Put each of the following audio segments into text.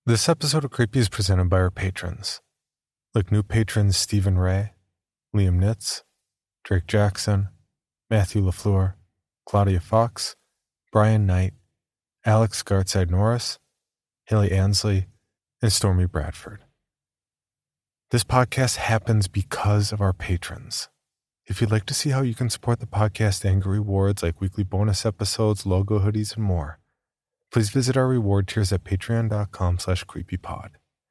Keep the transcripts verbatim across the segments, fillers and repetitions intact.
This episode of Creepy is presented by our patrons, like new patrons Stephen Ray, Liam Nitz, Drake Jackson, Matthew LaFleur, Claudia Fox, Brian Knight, Alex Gartside Norris, Haley Ansley, and Stormy Bradford. This podcast happens because of our patrons. If you'd like to see how you can support the podcast and get rewards like weekly bonus episodes, logo hoodies, and more, please visit our reward tiers at patreon.com slash creepypod.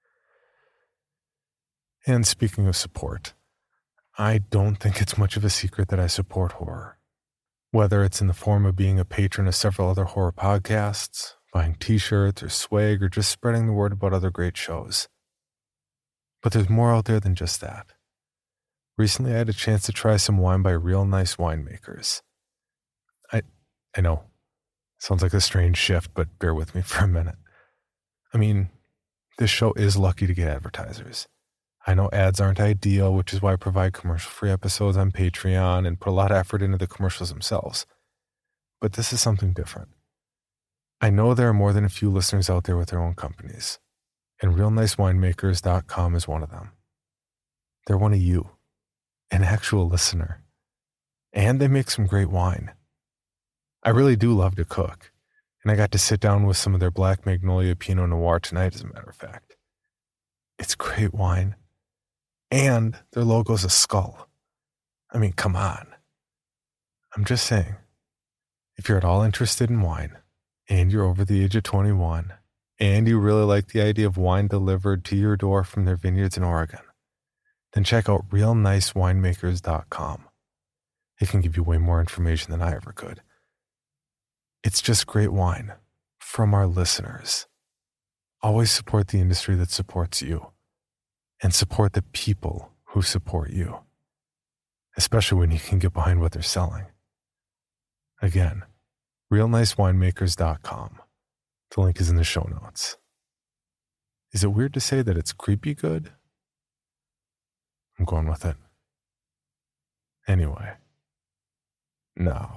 And speaking of support, I don't think it's much of a secret that I support horror. Whether it's in the form of being a patron of several other horror podcasts, buying t-shirts or swag, or just spreading the word about other great shows. But there's more out there than just that. Recently I had a chance to try some wine by Real Nice Winemakers. I, I know. Sounds like a strange shift, but bear with me for a minute. I mean, this show is lucky to get advertisers. I know ads aren't ideal, which is why I provide commercial-free episodes on Patreon and put a lot of effort into the commercials themselves. But this is something different. I know there are more than a few listeners out there with their own companies, and real nice winemakers dot com is one of them. They're one of you, an actual listener, and they make some great wine. I really do love to cook, and I got to sit down with some of their Black Magnolia Pinot Noir tonight, as a matter of fact. It's great wine, and their logo's a skull. I mean, come on. I'm just saying, if you're at all interested in wine, and you're over the age of twenty-one, and you really like the idea of wine delivered to your door from their vineyards in Oregon, then check out real nice winemakers dot com. It can give you way more information than I ever could. It's just great wine from our listeners. Always support the industry that supports you, and support the people who support you, especially when you can get behind what they're selling. Again, real nice winemakers dot com. The link is in the show notes. Is it weird to say that it's creepy good? I'm going with it. Anyway, now.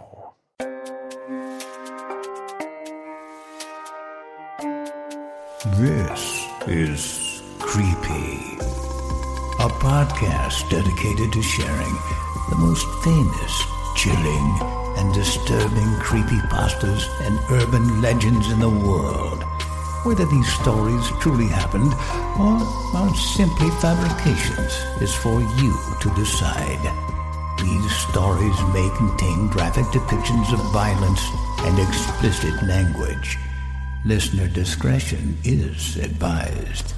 This is Creepy, a podcast dedicated to sharing the most famous, chilling, and disturbing creepypastas and urban legends in the world. Whether these stories truly happened or are simply fabrications is for you to decide. These stories may contain graphic depictions of violence and explicit language. Listener discretion is advised.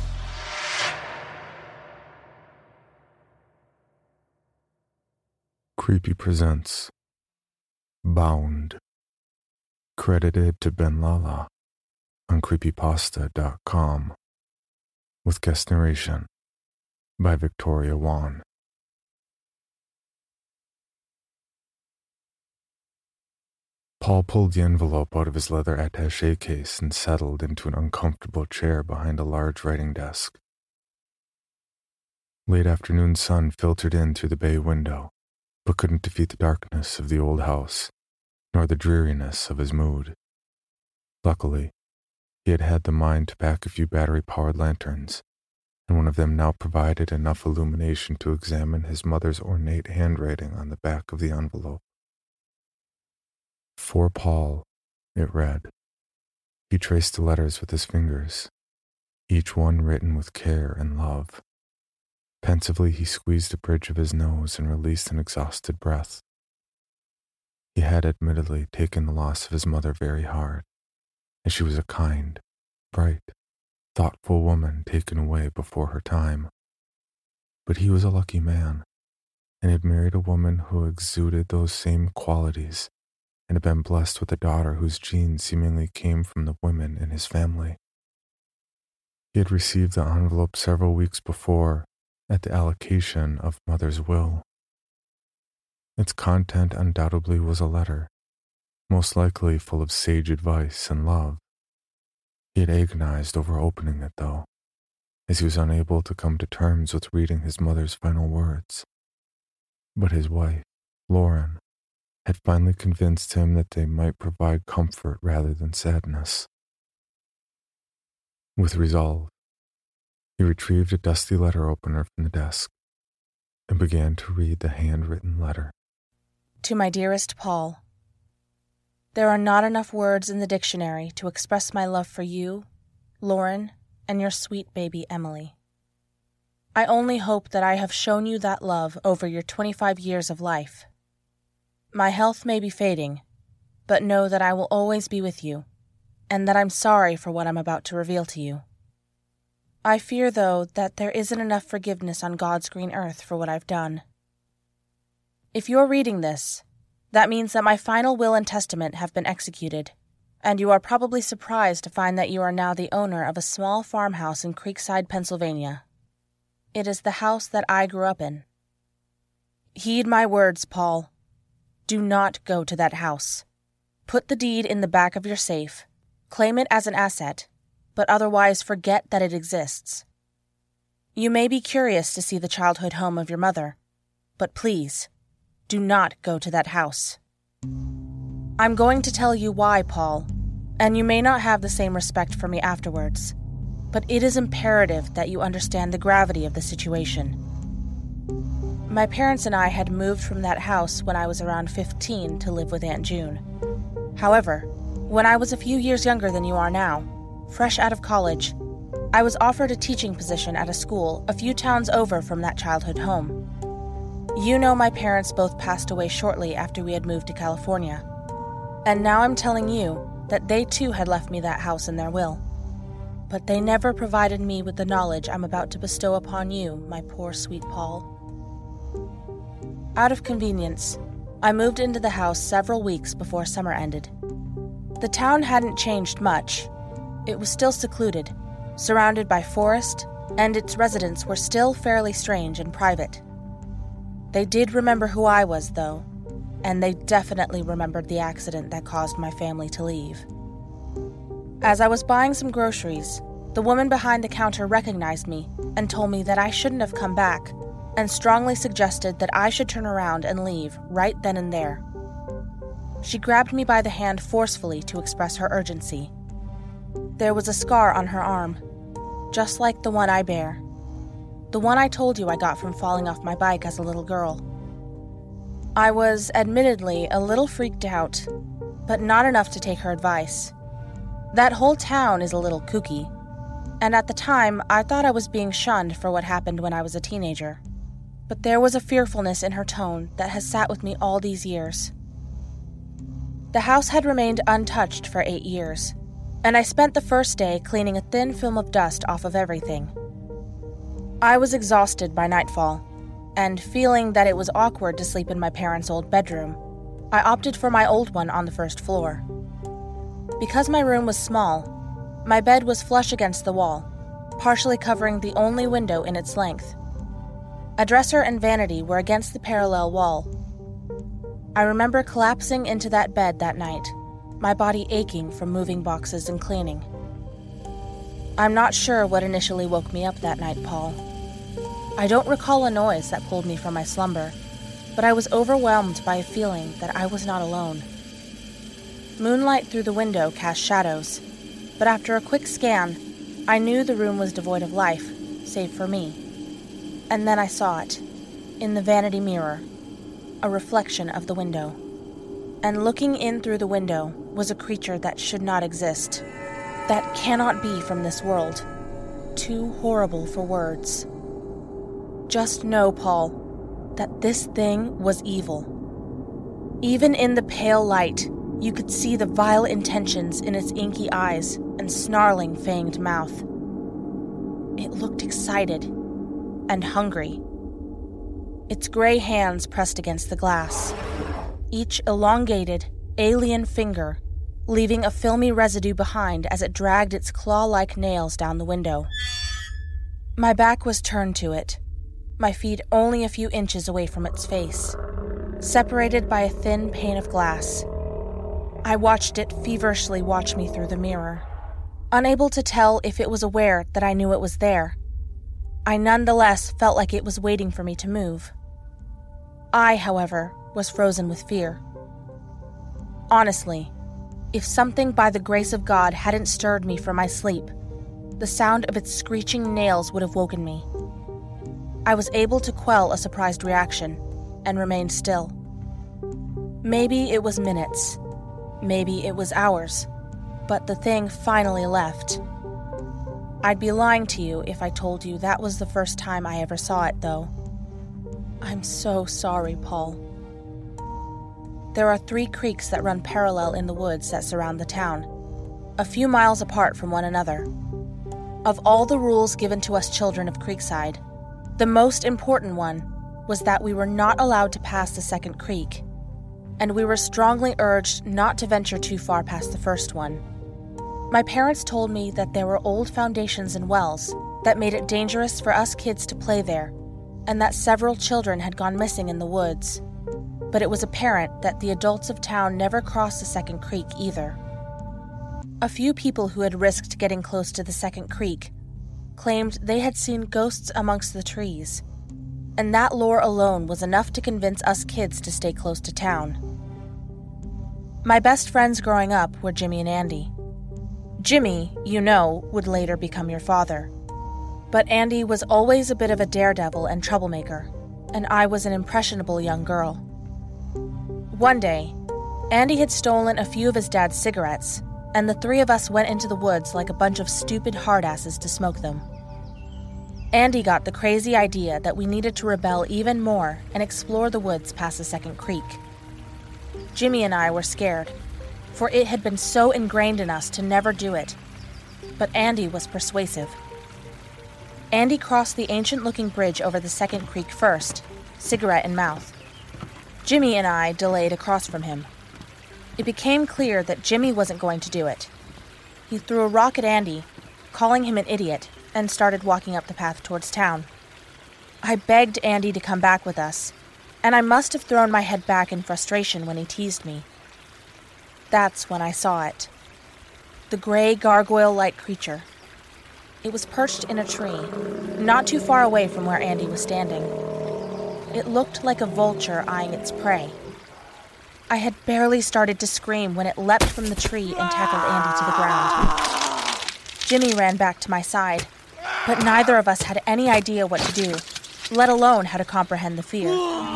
Creepy presents Bound, credited to Ben Lala on creepypasta dot com, with guest narration by Victoria Wan. Paul pulled the envelope out of his leather attaché case and settled into an uncomfortable chair behind a large writing desk. Late afternoon sun filtered in through the bay window, but couldn't defeat the darkness of the old house, nor the dreariness of his mood. Luckily, he had had the mind to pack a few battery-powered lanterns, and one of them now provided enough illumination to examine his mother's ornate handwriting on the back of the envelope. For Paul, it read. He traced the letters with his fingers, each one written with care and love. Pensively, he squeezed the bridge of his nose and released an exhausted breath. He had admittedly taken the loss of his mother very hard, and she was a kind, bright, thoughtful woman taken away before her time. But he was a lucky man, and had married a woman who exuded those same qualities, and had been blessed with a daughter whose genes seemingly came from the women in his family. He had received the envelope several weeks before, at the allocation of Mother's will. Its content undoubtedly was a letter, most likely full of sage advice and love. He had agonized over opening it, though, as he was unable to come to terms with reading his mother's final words. But his wife, Lauren, had finally convinced him that they might provide comfort rather than sadness. With resolve, he retrieved a dusty letter opener from the desk and began to read the handwritten letter. To my dearest Paul, there are not enough words in the dictionary to express my love for you, Lauren, and your sweet baby Emily. I only hope that I have shown you that love over your twenty-five years of life. My health may be fading, but know that I will always be with you, and that I'm sorry for what I'm about to reveal to you. I fear, though, that there isn't enough forgiveness on God's green earth for what I've done. If you're reading this, that means that my final will and testament have been executed, and you are probably surprised to find that you are now the owner of a small farmhouse in Creekside, Pennsylvania. It is the house that I grew up in. Heed my words, Paul. Do not go to that house. Put the deed in the back of your safe, claim it as an asset, but otherwise forget that it exists. You may be curious to see the childhood home of your mother, but please, do not go to that house. I'm going to tell you why, Paul, and you may not have the same respect for me afterwards, but it is imperative that you understand the gravity of the situation. My parents and I had moved from that house when I was around fifteen to live with Aunt June. However, when I was a few years younger than you are now, fresh out of college, I was offered a teaching position at a school a few towns over from that childhood home. You know my parents both passed away shortly after we had moved to California, and now I'm telling you that they too had left me that house in their will. But they never provided me with the knowledge I'm about to bestow upon you, my poor sweet Paul. Out of convenience, I moved into the house several weeks before summer ended. The town hadn't changed much. It was still secluded, surrounded by forest, and its residents were still fairly strange and private. They did remember who I was, though, and they definitely remembered the accident that caused my family to leave. As I was buying some groceries, the woman behind the counter recognized me and told me that I shouldn't have come back, and strongly suggested that I should turn around and leave right then and there. She grabbed me by the hand forcefully to express her urgency. There was a scar on her arm, just like the one I bear. The one I told you I got from falling off my bike as a little girl. I was, admittedly, a little freaked out, but not enough to take her advice. That whole town is a little kooky, and at the time I thought I was being shunned for what happened when I was a teenager. But there was a fearfulness in her tone that has sat with me all these years. The house had remained untouched for eight years, and I spent the first day cleaning a thin film of dust off of everything. I was exhausted by nightfall, and feeling that it was awkward to sleep in my parents' old bedroom, I opted for my old one on the first floor. Because my room was small, my bed was flush against the wall, partially covering the only window in its length. A dresser and vanity were against the parallel wall. I remember collapsing into that bed that night, my body aching from moving boxes and cleaning. I'm not sure what initially woke me up that night, Paul. I don't recall a noise that pulled me from my slumber, but I was overwhelmed by a feeling that I was not alone. Moonlight through the window cast shadows, but after a quick scan, I knew the room was devoid of life, save for me. And then I saw it, in the vanity mirror, a reflection of the window. And looking in through the window was a creature that should not exist, that cannot be from this world, too horrible for words. Just know, Paul, that this thing was evil. Even in the pale light, you could see the vile intentions in its inky eyes and snarling, fanged mouth. It looked excited and hungry. Its gray hands pressed against the glass, each elongated, alien finger leaving a filmy residue behind as it dragged its claw-like nails down the window. My back was turned to it, my feet only a few inches away from its face, separated by a thin pane of glass. I watched it feverishly watch me through the mirror, unable to tell if it was aware that I knew it was there. I nonetheless felt like it was waiting for me to move. I, however, was frozen with fear. Honestly, if something by the grace of God hadn't stirred me from my sleep, the sound of its screeching nails would have woken me. I was able to quell a surprised reaction and remain still. Maybe it was minutes, maybe it was hours, but the thing finally left. I'd be lying to you if I told you that was the first time I ever saw it, though. I'm so sorry, Paul. There are three creeks that run parallel in the woods that surround the town, a few miles apart from one another. Of all the rules given to us children of Creekside, the most important one was that we were not allowed to pass the second creek, and we were strongly urged not to venture too far past the first one. My parents told me that there were old foundations and wells that made it dangerous for us kids to play there, and that several children had gone missing in the woods. But it was apparent that the adults of town never crossed the second creek either. A few people who had risked getting close to the second creek claimed they had seen ghosts amongst the trees, and that lore alone was enough to convince us kids to stay close to town. My best friends growing up were Jimmy and Andy. Jimmy, you know, would later become your father. But Andy was always a bit of a daredevil and troublemaker, and I was an impressionable young girl. One day, Andy had stolen a few of his dad's cigarettes, and the three of us went into the woods like a bunch of stupid hardasses to smoke them. Andy got the crazy idea that we needed to rebel even more and explore the woods past the second creek. Jimmy and I were scared, for it had been so ingrained in us to never do it. But Andy was persuasive. Andy crossed the ancient-looking bridge over the second creek first, cigarette in mouth. Jimmy and I delayed across from him. It became clear that Jimmy wasn't going to do it. He threw a rock at Andy, calling him an idiot, and started walking up the path towards town. I begged Andy to come back with us, and I must have thrown my head back in frustration when he teased me. That's when I saw it. The gray gargoyle-like creature. It was perched in a tree, not too far away from where Andy was standing. It looked like a vulture eyeing its prey. I had barely started to scream when it leapt from the tree and tackled Andy to the ground. Jimmy ran back to my side, but neither of us had any idea what to do, let alone how to comprehend the fear.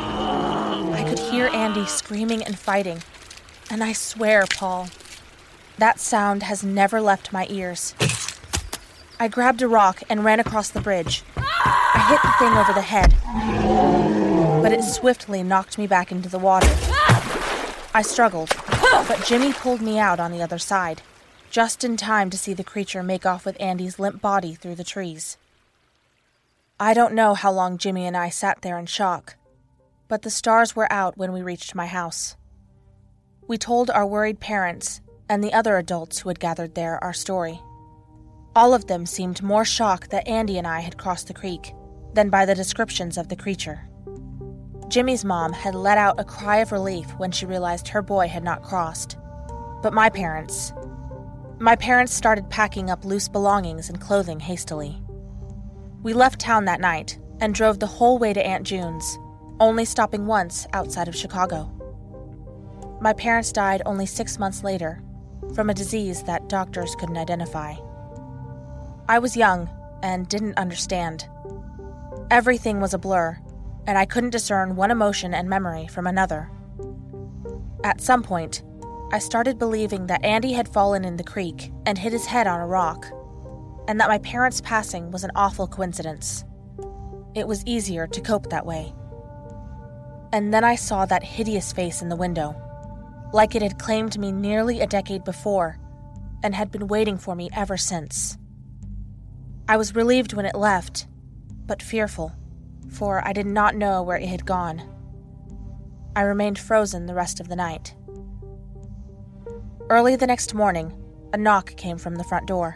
I could hear Andy screaming and fighting, and I swear, Paul, that sound has never left my ears. I grabbed a rock and ran across the bridge. I hit the thing over the head, but it swiftly knocked me back into the water. I struggled, but Jimmy pulled me out on the other side, just in time to see the creature make off with Andy's limp body through the trees. I don't know how long Jimmy and I sat there in shock, but the stars were out when we reached my house. We told our worried parents and the other adults who had gathered there our story. All of them seemed more shocked that Andy and I had crossed the creek than by the descriptions of the creature. Jimmy's mom had let out a cry of relief when she realized her boy had not crossed. But my parents... My parents started packing up loose belongings and clothing hastily. We left town that night and drove the whole way to Aunt June's, only stopping once outside of Chicago. My parents died only six months later from a disease that doctors couldn't identify. I was young and didn't understand. Everything was a blur, and I couldn't discern one emotion and memory from another. At some point, I started believing that Andy had fallen in the creek and hit his head on a rock, and that my parents' passing was an awful coincidence. It was easier to cope that way. And then I saw that hideous face in the window, like it had claimed me nearly a decade before and had been waiting for me ever since. I was relieved when it left, but fearful, for I did not know where it had gone. I remained frozen the rest of the night. Early the next morning, a knock came from the front door.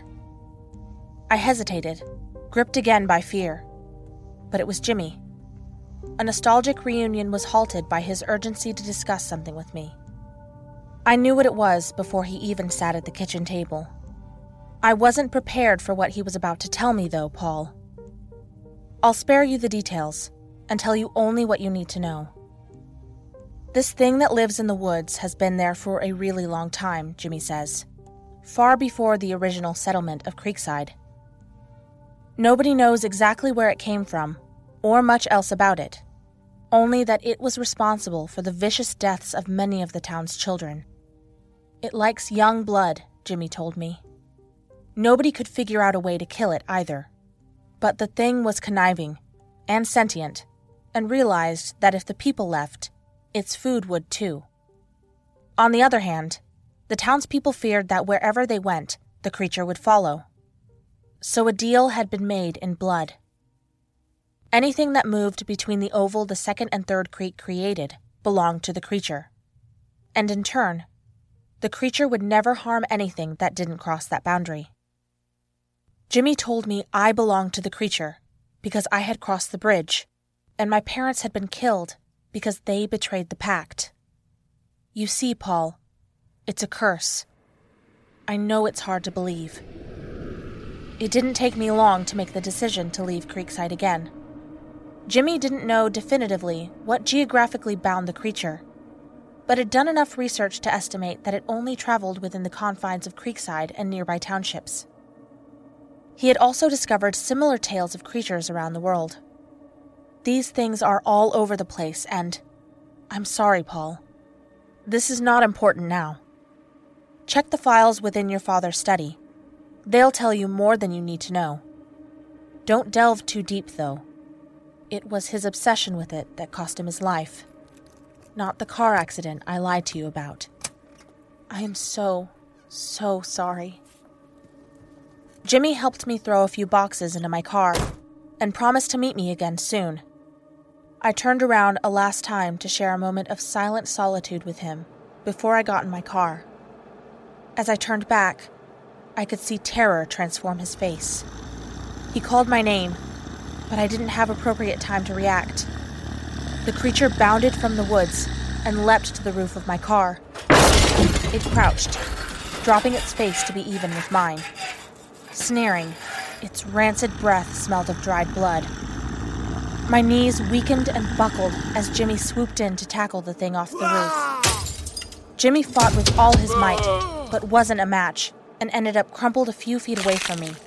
I hesitated, gripped again by fear, but it was Jimmy. A nostalgic reunion was halted by his urgency to discuss something with me. I knew what it was before he even sat at the kitchen table. I wasn't prepared for what he was about to tell me, though, Paul. I'll spare you the details and tell you only what you need to know. This thing that lives in the woods has been there for a really long time, Jimmy says. Far before the original settlement of Creekside. Nobody knows exactly where it came from, or much else about it, only that it was responsible for the vicious deaths of many of the town's children. It likes young blood, Jimmy told me. Nobody could figure out a way to kill it either, but the thing was conniving and sentient, and realized that if the people left, its food would too. On the other hand, the townspeople feared that wherever they went, the creature would follow. So a deal had been made in blood. Anything that moved between the oval the second and third creek created belonged to the creature. And in turn, the creature would never harm anything that didn't cross that boundary. Jimmy told me I belonged to the creature because I had crossed the bridge, and my parents had been killed because they betrayed the pact. You see, Paul, it's a curse. I know it's hard to believe. It didn't take me long to make the decision to leave Creekside again. Jimmy didn't know definitively what geographically bound the creature, but had done enough research to estimate that it only traveled within the confines of Creekside and nearby townships. He had also discovered similar tales of creatures around the world. These things are all over the place, and I'm sorry, Paul. This is not important now. Check the files within your father's study. They'll tell you more than you need to know. Don't delve too deep, though. It was his obsession with it that cost him his life, not the car accident I lied to you about. I am so, so sorry. Jimmy helped me throw a few boxes into my car and promised to meet me again soon. I turned around a last time to share a moment of silent solitude with him before I got in my car. As I turned back, I could see terror transform his face. He called my name, but I didn't have appropriate time to react. The creature bounded from the woods and leapt to the roof of my car. It crouched, dropping its face to be even with mine. Sneering, its rancid breath smelled of dried blood. My knees weakened and buckled as Jimmy swooped in to tackle the thing off the roof. Jimmy fought with all his might, but wasn't a match, and ended up crumpled a few feet away from me.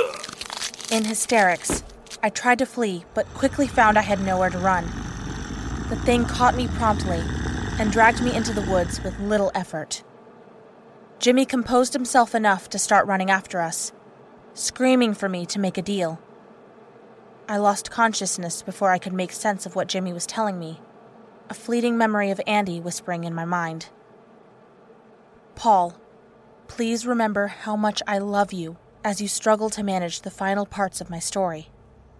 In hysterics, I tried to flee, but quickly found I had nowhere to run. The thing caught me promptly and dragged me into the woods with little effort. Jimmy composed himself enough to start running after us, screaming for me to make a deal. I lost consciousness before I could make sense of what Jimmy was telling me, a fleeting memory of Andy whispering in my mind. Paul, please remember how much I love you as you struggle to manage the final parts of my story.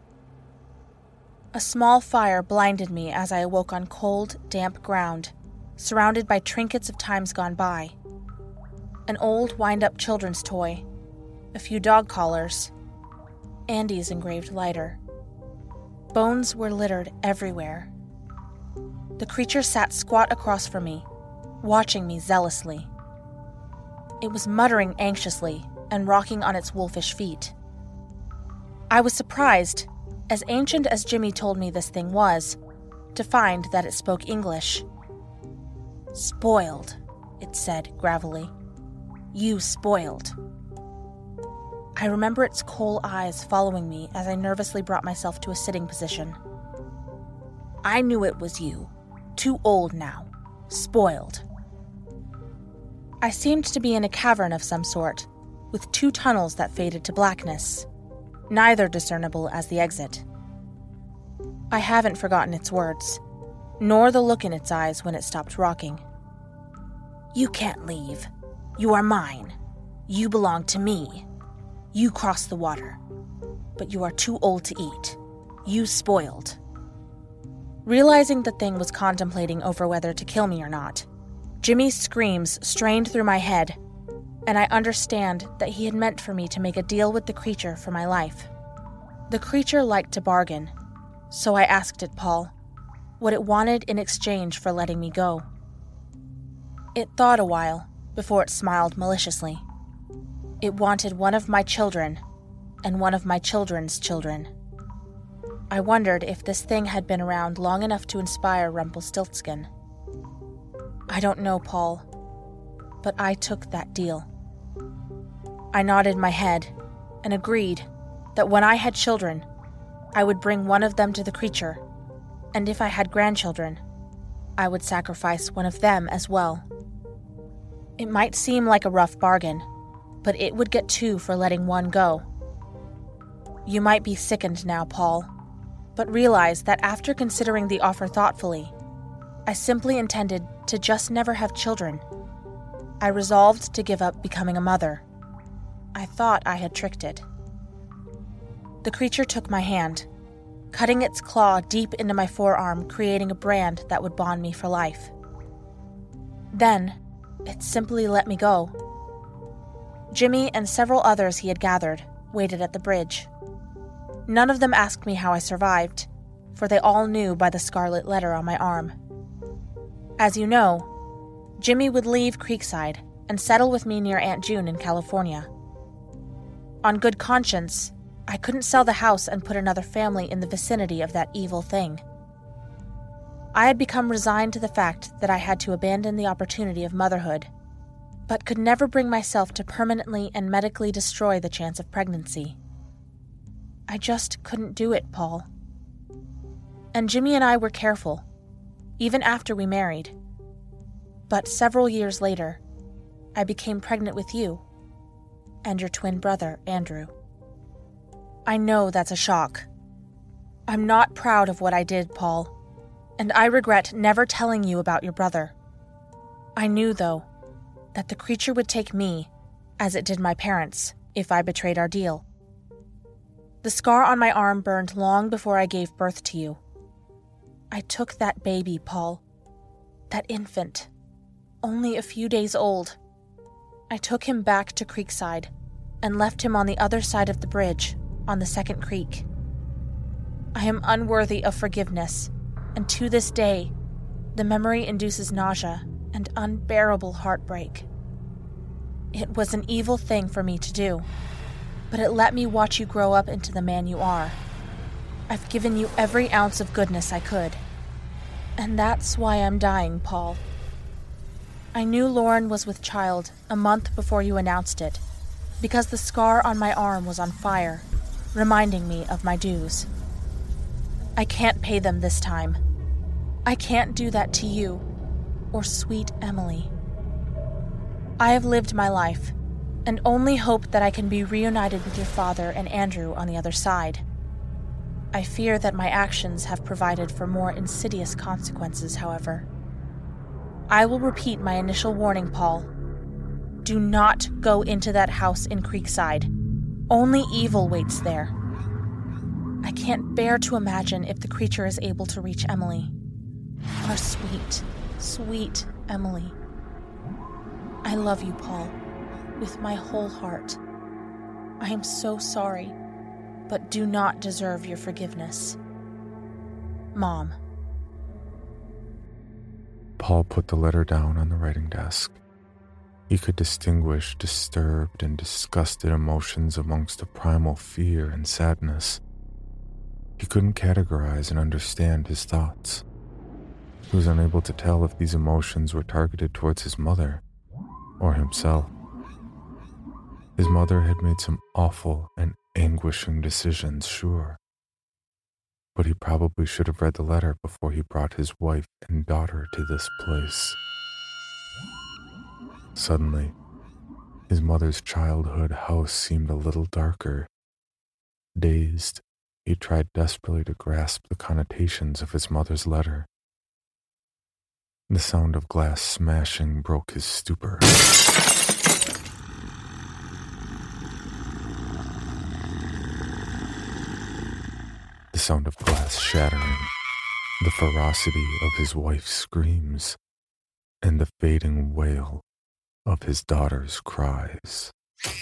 A small fire blinded me as I awoke on cold, damp ground, surrounded by trinkets of times gone by. An old wind-up children's toy, a few dog collars, Andy's engraved lighter. Bones were littered everywhere. The creature sat squat across from me, watching me zealously. It was muttering anxiously and rocking on its wolfish feet. I was surprised, as ancient as Jimmy told me this thing was, to find that it spoke English. Spoiled, it said gravelly. You spoiled. I remember its coal eyes following me as I nervously brought myself to a sitting position. I knew it was you. Too old now. Spoiled. I seemed to be in a cavern of some sort, with two tunnels that faded to blackness, neither discernible as the exit. I haven't forgotten its words, nor the look in its eyes when it stopped rocking. You can't leave. You are mine. You belong to me. You crossed the water, but you are too old to eat. You spoiled. Realizing the thing was contemplating over whether to kill me or not, Jimmy's screams strained through my head, and I understand that he had meant for me to make a deal with the creature for my life. The creature liked to bargain, so I asked it, Paul, what it wanted in exchange for letting me go. It thought a while before it smiled maliciously. It wanted one of my children, and one of my children's children. I wondered if this thing had been around long enough to inspire Rumpelstiltskin. I don't know, Paul, but I took that deal. I nodded my head and agreed that when I had children, I would bring one of them to the creature, and if I had grandchildren, I would sacrifice one of them as well. It might seem like a rough bargain, but it would get two for letting one go. You might be sickened now, Paul, but realize that after considering the offer thoughtfully, I simply intended to just never have children. I resolved to give up becoming a mother. I thought I had tricked it. The creature took my hand, cutting its claw deep into my forearm, creating a brand that would bond me for life. Then, it simply let me go. Jimmy and several others he had gathered waited at the bridge. None of them asked me how I survived, for they all knew by the scarlet letter on my arm. As you know, Jimmy would leave Creekside and settle with me near Aunt June in California. On good conscience, I couldn't sell the house and put another family in the vicinity of that evil thing. I had become resigned to the fact that I had to abandon the opportunity of motherhood, but could never bring myself to permanently and medically destroy the chance of pregnancy. I just couldn't do it, Paul. And Jimmy and I were careful, even after we married. But several years later, I became pregnant with you and your twin brother, Andrew. I know that's a shock. I'm not proud of what I did, Paul, and I regret never telling you about your brother. I knew, though, that the creature would take me, as it did my parents, if I betrayed our deal. The scar on my arm burned long before I gave birth to you. I took that baby, Paul, that infant, only a few days old. I took him back to Creekside and left him on the other side of the bridge, on the second creek. I am unworthy of forgiveness, and to this day, the memory induces nausea and unbearable heartbreak. It was an evil thing for me to do, but it let me watch you grow up into the man you are. I've given you every ounce of goodness I could, and that's why I'm dying, Paul. I knew Lauren was with child a month before you announced it, because the scar on my arm was on fire, reminding me of my dues. I can't pay them this time. I can't do that to you, or sweet Emily. I have lived my life, and only hope that I can be reunited with your father and Andrew on the other side. I fear that my actions have provided for more insidious consequences, however. I will repeat my initial warning, Paul. Do not go into that house in Creekside. Only evil waits there. I can't bear to imagine if the creature is able to reach Emily. Our sweet, sweet Emily. I love you, Paul, with my whole heart. I am so sorry, but do not deserve your forgiveness. Mom. Paul put the letter down on the writing desk. He could distinguish disturbed and disgusted emotions amongst a primal fear and sadness. He couldn't categorize and understand his thoughts. He was unable to tell if these emotions were targeted towards his mother or himself. His mother had made some awful and anguishing decisions, sure. But he probably should have read the letter before he brought his wife and daughter to this place. Suddenly, his mother's childhood house seemed a little darker. Dazed, he tried desperately to grasp the connotations of his mother's letter. The sound of glass smashing broke his stupor. The sound of glass shattering, the ferocity of his wife's screams, and the fading wail of his daughter's cries.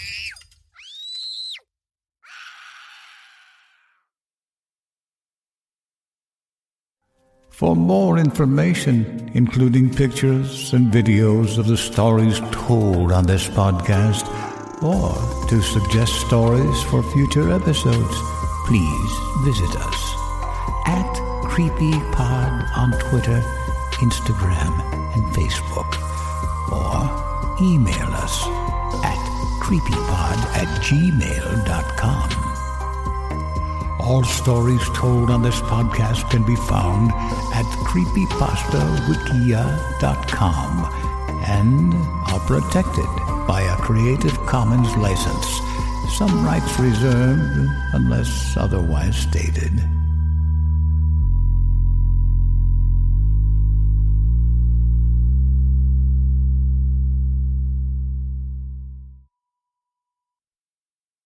For more information, including pictures and videos of the stories told on this podcast, or to suggest stories for future episodes, please visit us at CreepyPod on Twitter, Instagram, and Facebook, or email us at creepypod at gmail dot com. All stories told on this podcast can be found at creepypasta wikia dot com and are protected by a Creative Commons license. Some rights reserved unless otherwise stated.